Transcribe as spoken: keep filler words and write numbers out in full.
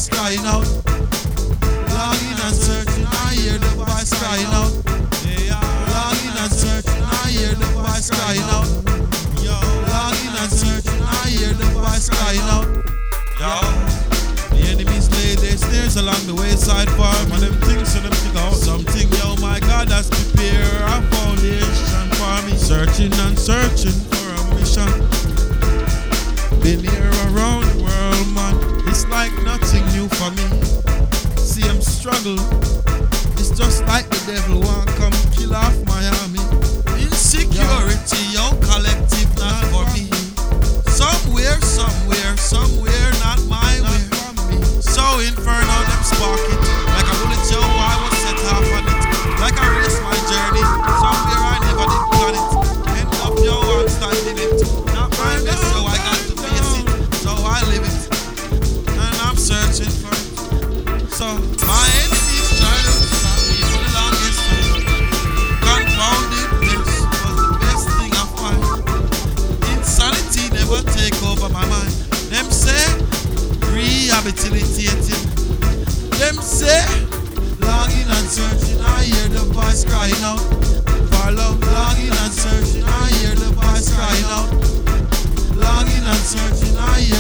voice crying out. Longing and searching, I hear the voice crying out. Longing and searching, I hear the voice crying out. Longing and searching, I hear the voice crying out. The enemies lay their snares along the wayside for me. And them things to them pick out something, yo, my God, that's prepare a foundation for me. Searching and searching for a mission. Been here around the world, man. It's like nothing new for me. See him struggle. It's just like the devil want come kill off my army. Insecurity, yo, collective not for me. Somewhere, somewhere, somewhere not my way. So inferno, them spark it. Like a bullet, yo, I was set off on it. Like I race my journey. Somewhere I never did plan it. End up, yo, I'm standing it. Not my best, so I got to face it. So I live it. And I'm searching for it. So my enemies try to stop me for the longest time. Confoundedness was the best thing I find. Insanity never take over my mind. Them say rehabilitating. Them say longing and searching, I hear the voice crying out. For love, longing and searching, I hear the voice crying out. Longing and searching, I hear